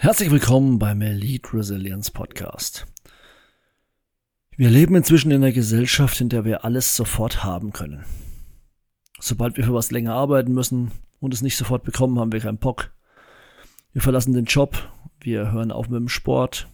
Herzlich willkommen beim Elite Resilience Podcast. Wir leben inzwischen in einer Gesellschaft, in der wir alles sofort haben können. Sobald wir für was länger arbeiten müssen und es nicht sofort bekommen, haben wir keinen Bock. Wir verlassen den Job, wir hören auf mit dem Sport,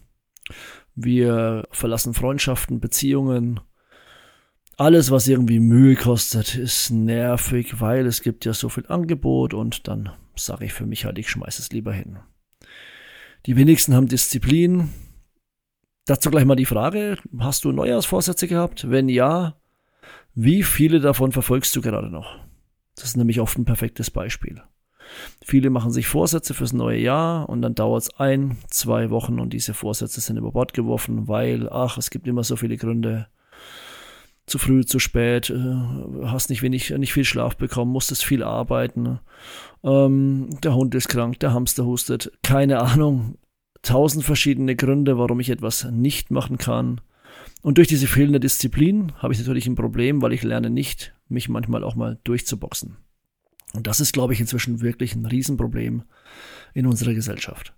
wir verlassen Freundschaften, Beziehungen. Alles, was irgendwie Mühe kostet, ist nervig, weil es gibt ja so viel Angebot und dann sage ich für mich halt, ich schmeiße es lieber hin. Die wenigsten haben Disziplin. Dazu gleich mal die Frage, hast du Neujahrsvorsätze gehabt? Wenn ja, wie viele davon verfolgst du gerade noch? Das ist nämlich oft ein perfektes Beispiel. Viele machen sich Vorsätze fürs neue Jahr und dann dauert es 1-2 Wochen und diese Vorsätze sind über Bord geworfen, weil, es gibt immer so viele Gründe. Zu früh, zu spät, hast nicht viel Schlaf bekommen, musstest viel arbeiten, der Hund ist krank, der Hamster hustet, keine Ahnung, 1000 verschiedene Gründe, warum ich etwas nicht machen kann. Und durch diese fehlende Disziplin habe ich natürlich ein Problem, weil ich lerne nicht, mich manchmal auch mal durchzuboxen. Und das ist, glaube ich, inzwischen wirklich ein Riesenproblem in unserer Gesellschaft.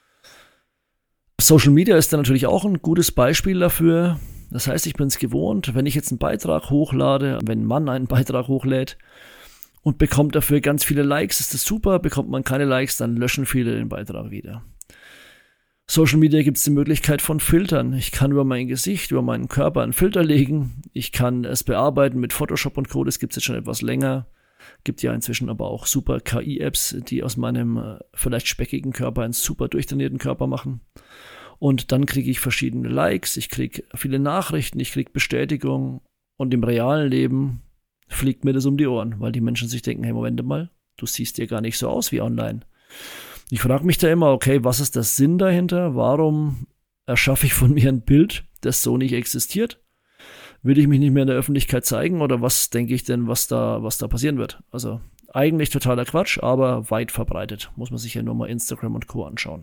Social Media ist da natürlich auch ein gutes Beispiel dafür. Das heißt, ich bin es gewohnt, wenn ich jetzt einen Beitrag hochlade, wenn ein Mann einen Beitrag hochlädt und bekommt dafür ganz viele Likes, ist das super. Bekommt man keine Likes, dann löschen viele den Beitrag wieder. Social Media gibt es die Möglichkeit von Filtern. Ich kann über mein Gesicht, über meinen Körper einen Filter legen. Ich kann es bearbeiten mit Photoshop und Co. Das gibt es jetzt schon etwas länger. Gibt ja inzwischen aber auch super KI-Apps, die aus meinem vielleicht speckigen Körper einen super durchtrainierten Körper machen. Und dann kriege ich verschiedene Likes, ich kriege viele Nachrichten, ich kriege Bestätigung und im realen Leben fliegt mir das um die Ohren, weil die Menschen sich denken, hey, Moment mal, du siehst ja gar nicht so aus wie online. Ich frage mich da immer, okay, was ist der Sinn dahinter? Warum erschaffe ich von mir ein Bild, das so nicht existiert? Will ich mich nicht mehr in der Öffentlichkeit zeigen oder was denke ich denn, was da passieren wird? Also eigentlich totaler Quatsch, aber weit verbreitet. Muss man sich ja nur mal Instagram und Co. anschauen.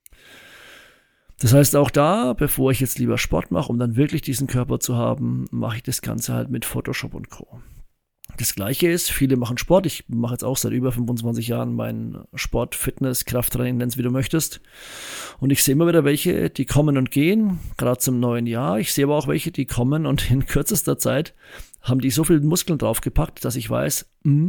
Das heißt, auch da, bevor ich jetzt lieber Sport mache, um dann wirklich diesen Körper zu haben, mache ich das Ganze halt mit Photoshop und Co. Das Gleiche ist, viele machen Sport. Ich mache jetzt auch seit über 25 Jahren meinen Sport, Fitness, Krafttraining, nenn's wie du möchtest. Und ich sehe immer wieder welche, die kommen und gehen, gerade zum neuen Jahr. Ich sehe aber auch welche, die kommen und in kürzester Zeit haben die so viel Muskeln draufgepackt, dass ich weiß,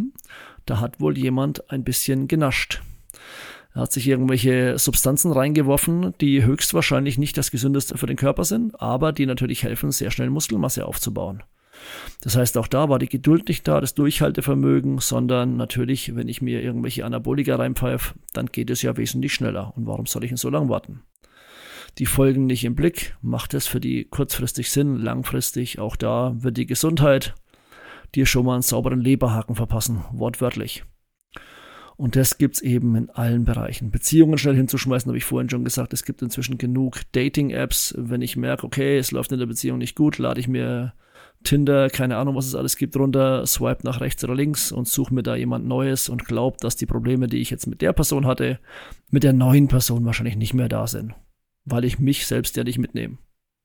da hat wohl jemand ein bisschen genascht. Er hat sich irgendwelche Substanzen reingeworfen, die höchstwahrscheinlich nicht das Gesündeste für den Körper sind, aber die natürlich helfen, sehr schnell Muskelmasse aufzubauen. Das heißt, auch da war die Geduld nicht da, das Durchhaltevermögen, sondern natürlich, wenn ich mir irgendwelche Anabolika reinpfeife, dann geht es ja wesentlich schneller. Und warum soll ich denn so lange warten? Die Folgen nicht im Blick, macht es für die kurzfristig Sinn, langfristig, auch da wird die Gesundheit dir schon mal einen sauberen Leberhaken verpassen, wortwörtlich. Und das gibt's eben in allen Bereichen. Beziehungen schnell hinzuschmeißen, habe ich vorhin schon gesagt. Es gibt inzwischen genug Dating-Apps. Wenn ich merke, okay, es läuft in der Beziehung nicht gut, lade ich mir Tinder, keine Ahnung, was es alles gibt, runter, swipe nach rechts oder links und suche mir da jemand Neues und glaube, dass die Probleme, die ich jetzt mit der Person hatte, mit der neuen Person wahrscheinlich nicht mehr da sind. Weil ich mich selbst ja nicht mitnehme.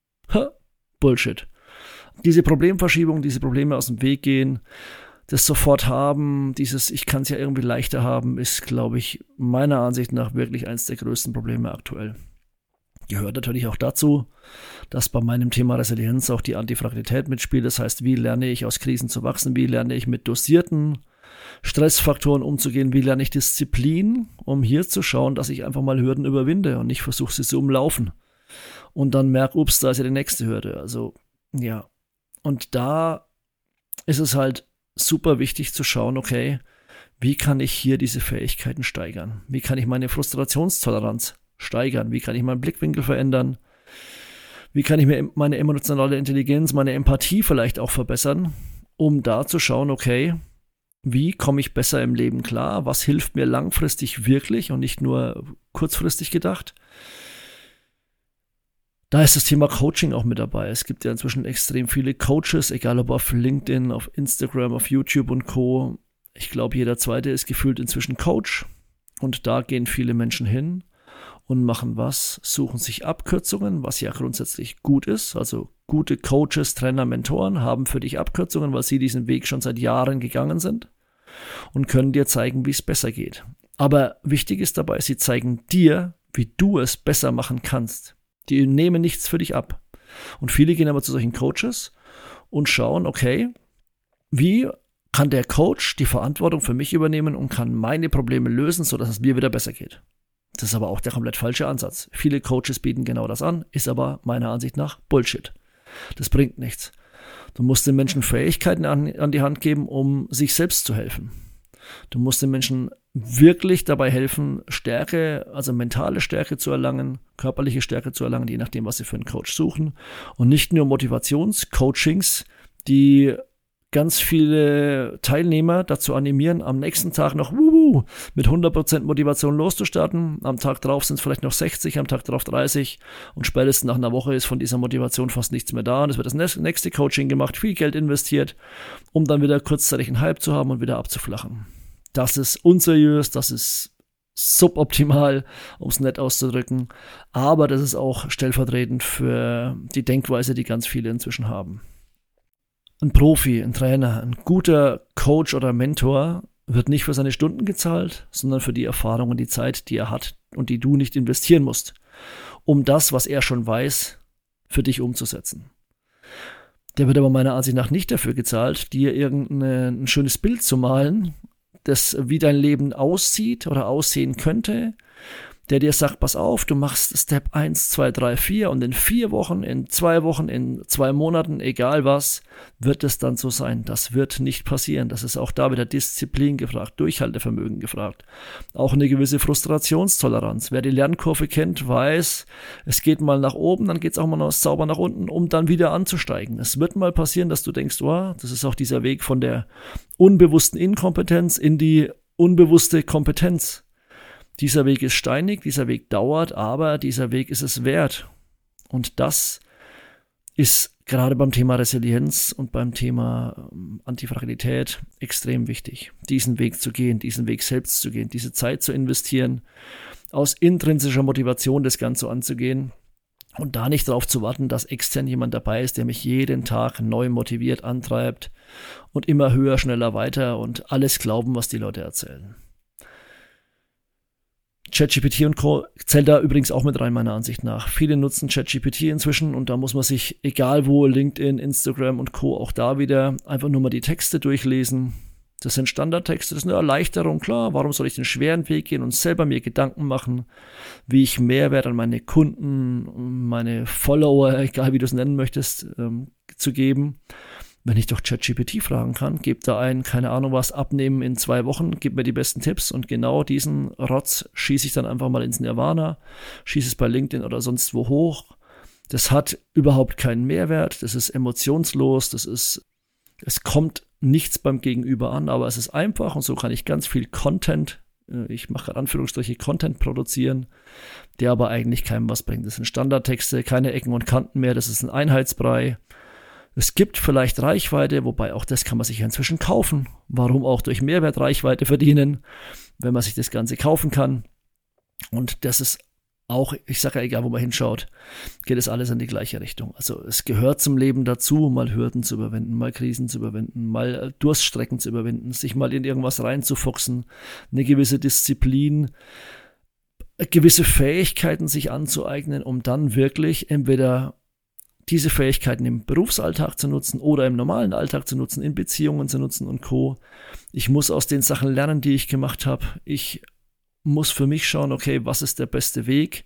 Bullshit. Diese Problemverschiebung, diese Probleme aus dem Weg gehen, das sofort haben, ich kann es ja irgendwie leichter haben, ist, glaube ich, meiner Ansicht nach wirklich eines der größten Probleme aktuell. Gehört natürlich auch dazu, dass bei meinem Thema Resilienz auch die Antifragilität mitspielt. Das heißt, wie lerne ich aus Krisen zu wachsen? Wie lerne ich mit dosierten Stressfaktoren umzugehen? Wie lerne ich Disziplin, um hier zu schauen, dass ich einfach mal Hürden überwinde und nicht versuche, sie zu umlaufen. Und dann merke, ups, da ist ja die nächste Hürde. Also, ja. Und da ist es halt super wichtig zu schauen, okay, wie kann ich hier diese Fähigkeiten steigern? Wie kann ich meine Frustrationstoleranz steigern? Wie kann ich meinen Blickwinkel verändern? Wie kann ich mir meine emotionale Intelligenz, meine Empathie vielleicht auch verbessern, um da zu schauen, okay, wie komme ich besser im Leben klar? Was hilft mir langfristig wirklich und nicht nur kurzfristig gedacht? Da ist das Thema Coaching auch mit dabei. Es gibt ja inzwischen extrem viele Coaches, egal ob auf LinkedIn, auf Instagram, auf YouTube und Co. Ich glaube, jeder Zweite ist gefühlt inzwischen Coach. Und da gehen viele Menschen hin und machen was? Suchen sich Abkürzungen, was ja grundsätzlich gut ist. Also gute Coaches, Trainer, Mentoren haben für dich Abkürzungen, weil sie diesen Weg schon seit Jahren gegangen sind und können dir zeigen, wie es besser geht. Aber wichtig ist dabei, sie zeigen dir, wie du es besser machen kannst. Die nehmen nichts für dich ab. Und viele gehen aber zu solchen Coaches und schauen, okay, wie kann der Coach die Verantwortung für mich übernehmen und kann meine Probleme lösen, sodass es mir wieder besser geht. Das ist aber auch der komplett falsche Ansatz. Viele Coaches bieten genau das an, ist aber meiner Ansicht nach Bullshit. Das bringt nichts. Du musst den Menschen Fähigkeiten an die Hand geben, um sich selbst zu helfen. Du musst den Menschen wirklich dabei helfen, Stärke, also mentale Stärke zu erlangen, körperliche Stärke zu erlangen, je nachdem, was sie für einen Coach suchen. Und nicht nur Motivationscoachings, die ganz viele Teilnehmer dazu animieren, am nächsten Tag noch mit 100% Motivation loszustarten. Am Tag drauf sind es vielleicht noch 60, am Tag drauf 30 und spätestens nach einer Woche ist von dieser Motivation fast nichts mehr da und es wird das nächste Coaching gemacht, viel Geld investiert, um dann wieder kurzzeitig einen Hype zu haben und wieder abzuflachen. Das ist unseriös, das ist suboptimal, um es nett auszudrücken, aber das ist auch stellvertretend für die Denkweise, die ganz viele inzwischen haben. Ein Profi, ein Trainer, ein guter Coach oder Mentor wird nicht für seine Stunden gezahlt, sondern für die Erfahrung und die Zeit, die er hat und die du nicht investieren musst, um das, was er schon weiß, für dich umzusetzen. Der wird aber meiner Ansicht nach nicht dafür gezahlt, dir irgendein schönes Bild zu malen, das wie dein Leben aussieht oder aussehen könnte, der dir sagt, pass auf, du machst Step 1, 2, 3, 4 und in 4 Wochen, in 2 Wochen, in 2 Monaten, egal was, wird es dann so sein. Das wird nicht passieren. Das ist auch da wieder Disziplin gefragt, Durchhaltevermögen gefragt. Auch eine gewisse Frustrationstoleranz. Wer die Lernkurve kennt, weiß, es geht mal nach oben, dann geht es auch mal sauber nach unten, um dann wieder anzusteigen. Es wird mal passieren, dass du denkst, oh, das ist auch dieser Weg von der unbewussten Inkompetenz in die unbewusste Kompetenz. Dieser Weg ist steinig, dieser Weg dauert, aber dieser Weg ist es wert. Und das ist gerade beim Thema Resilienz und beim Thema Antifragilität extrem wichtig, diesen Weg zu gehen, diesen Weg selbst zu gehen, diese Zeit zu investieren, aus intrinsischer Motivation das Ganze anzugehen und da nicht darauf zu warten, dass extern jemand dabei ist, der mich jeden Tag neu motiviert, antreibt und immer höher, schneller, weiter und alles glauben, was die Leute erzählen. ChatGPT und Co. zählt da übrigens auch mit rein, meiner Ansicht nach. Viele nutzen ChatGPT inzwischen und da muss man sich, egal wo, LinkedIn, Instagram und Co. auch da wieder einfach nur mal die Texte durchlesen. Das sind Standardtexte, das ist eine Erleichterung, klar. Warum soll ich den schweren Weg gehen und selber mir Gedanken machen, wie ich Mehrwert an meine Kunden, meine Follower, egal wie du es nennen möchtest, zu geben? Wenn ich doch ChatGPT fragen kann, gebt da ein, keine Ahnung was, abnehmen in 2 Wochen, gib mir die besten Tipps und genau diesen Rotz schieße ich dann einfach mal ins Nirvana, schieße es bei LinkedIn oder sonst wo hoch. Das hat überhaupt keinen Mehrwert, das ist emotionslos, es kommt nichts beim Gegenüber an, aber es ist einfach und so kann ich ganz viel Content, ich mache gerade Anführungsstriche, Content produzieren, der aber eigentlich keinem was bringt. Das sind Standardtexte, keine Ecken und Kanten mehr, das ist ein Einheitsbrei. Es gibt vielleicht Reichweite, wobei auch das kann man sich ja inzwischen kaufen. Warum auch durch Mehrwert Reichweite verdienen, wenn man sich das Ganze kaufen kann. Und das ist auch, ich sage ja, egal wo man hinschaut, geht es alles in die gleiche Richtung. Also es gehört zum Leben dazu, mal Hürden zu überwinden, mal Krisen zu überwinden, mal Durststrecken zu überwinden, sich mal in irgendwas reinzufuchsen, eine gewisse Disziplin, gewisse Fähigkeiten sich anzueignen, um dann wirklich entweder diese Fähigkeiten im Berufsalltag zu nutzen oder im normalen Alltag zu nutzen, in Beziehungen zu nutzen und Co. Ich muss aus den Sachen lernen, die ich gemacht habe. Ich muss für mich schauen, okay, was ist der beste Weg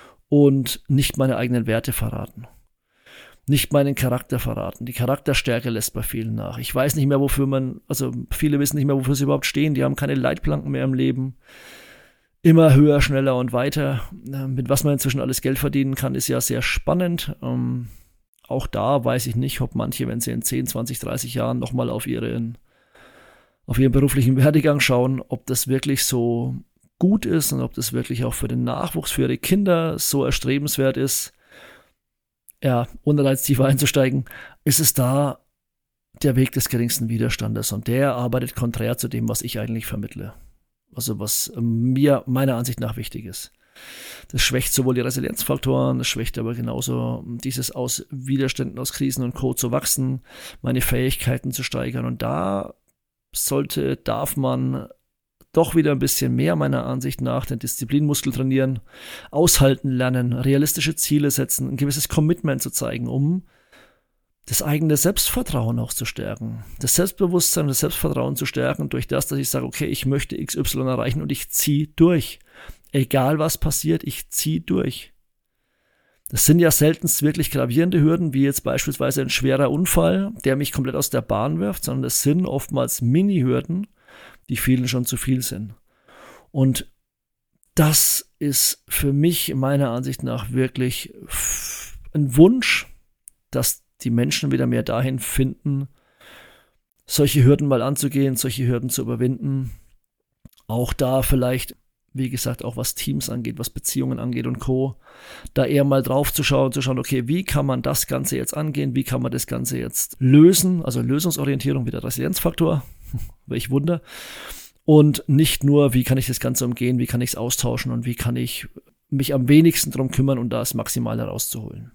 und nicht meine eigenen Werte verraten. Nicht meinen Charakter verraten. Die Charakterstärke lässt bei vielen nach. Ich weiß nicht mehr, viele wissen nicht mehr, wofür sie überhaupt stehen. Die haben keine Leitplanken mehr im Leben. Immer höher, schneller und weiter. Mit was man inzwischen alles Geld verdienen kann, ist ja sehr spannend. Auch da weiß ich nicht, ob manche, wenn sie in 10, 20, 30 Jahren nochmal auf ihren beruflichen Werdegang schauen, ob das wirklich so gut ist und ob das wirklich auch für den Nachwuchs, für ihre Kinder so erstrebenswert ist. Ja, ohne da jetzt tiefer einzusteigen, ist es da der Weg des geringsten Widerstandes und der arbeitet konträr zu dem, was ich eigentlich vermittle. Also was mir meiner Ansicht nach wichtig ist. Das schwächt sowohl die Resilienzfaktoren, das schwächt aber genauso dieses aus Widerständen, aus Krisen und Co. zu wachsen, meine Fähigkeiten zu steigern. Und da darf man doch wieder ein bisschen mehr meiner Ansicht nach den Disziplinmuskel trainieren, aushalten lernen, realistische Ziele setzen, ein gewisses Commitment zu zeigen, um das eigene Selbstvertrauen auch zu stärken. Das Selbstbewusstsein und das Selbstvertrauen zu stärken durch das, dass ich sage, okay, ich möchte XY erreichen und ich ziehe durch. Egal was passiert, ich ziehe durch. Das sind ja seltenst wirklich gravierende Hürden, wie jetzt beispielsweise ein schwerer Unfall, der mich komplett aus der Bahn wirft, sondern es sind oftmals Mini-Hürden, die vielen schon zu viel sind. Und das ist für mich meiner Ansicht nach wirklich ein Wunsch, dass die Menschen wieder mehr dahin finden, solche Hürden mal anzugehen, solche Hürden zu überwinden. Auch da vielleicht, wie gesagt, auch was Teams angeht, was Beziehungen angeht und Co., da eher mal drauf zu schauen, okay, wie kann man das Ganze jetzt angehen, wie kann man das Ganze jetzt lösen, also Lösungsorientierung, wieder Resilienzfaktor, welch Wunder, und nicht nur, wie kann ich das Ganze umgehen, wie kann ich es austauschen und wie kann ich mich am wenigsten darum kümmern und das Maximale rauszuholen.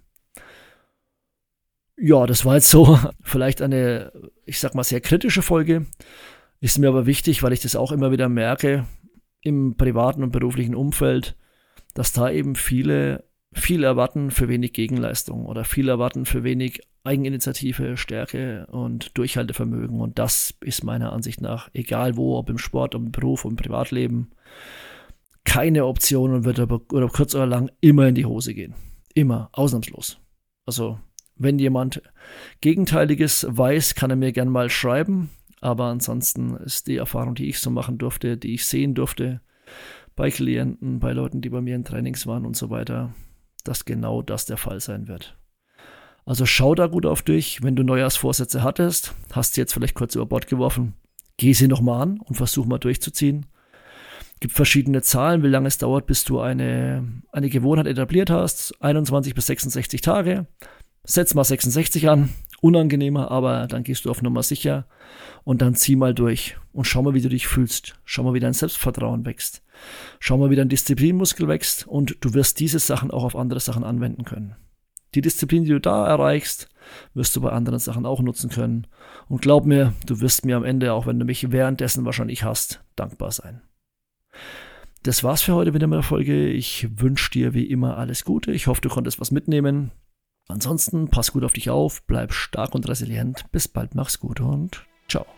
Ja, das war jetzt so vielleicht eine, ich sag mal, sehr kritische Folge. Ist mir aber wichtig, weil ich das auch immer wieder merke im privaten und beruflichen Umfeld, dass da eben viele viel erwarten für wenig Gegenleistung oder viel erwarten für wenig Eigeninitiative, Stärke und Durchhaltevermögen. Und das ist meiner Ansicht nach, egal wo, ob im Sport, ob im Beruf, ob im Privatleben, keine Option und wird aber oder kurz oder lang immer in die Hose gehen. Immer, ausnahmslos. Also wenn jemand Gegenteiliges weiß, kann er mir gerne mal schreiben. Aber ansonsten ist die Erfahrung, die ich so machen durfte, die ich sehen durfte, bei Klienten, bei Leuten, die bei mir in Trainings waren und so weiter, dass genau das der Fall sein wird. Also schau da gut auf dich. Wenn du Neujahrsvorsätze hattest, hast du jetzt vielleicht kurz über Bord geworfen, geh sie nochmal an und versuch mal durchzuziehen. Gibt verschiedene Zahlen, wie lange es dauert, bis du eine Gewohnheit etabliert hast. 21 bis 66 Tage. Setz mal 66 an, unangenehmer, aber dann gehst du auf Nummer sicher und dann zieh mal durch und schau mal, wie du dich fühlst. Schau mal, wie dein Selbstvertrauen wächst. Schau mal, wie dein Disziplinmuskel wächst und du wirst diese Sachen auch auf andere Sachen anwenden können. Die Disziplin, die du da erreichst, wirst du bei anderen Sachen auch nutzen können. Und glaub mir, du wirst mir am Ende, auch wenn du mich währenddessen wahrscheinlich hast, dankbar sein. Das war's für heute wieder mit der Folge. Ich wünsche dir wie immer alles Gute. Ich hoffe, du konntest was mitnehmen. Ansonsten pass gut auf dich auf, bleib stark und resilient. Bis bald, mach's gut und ciao.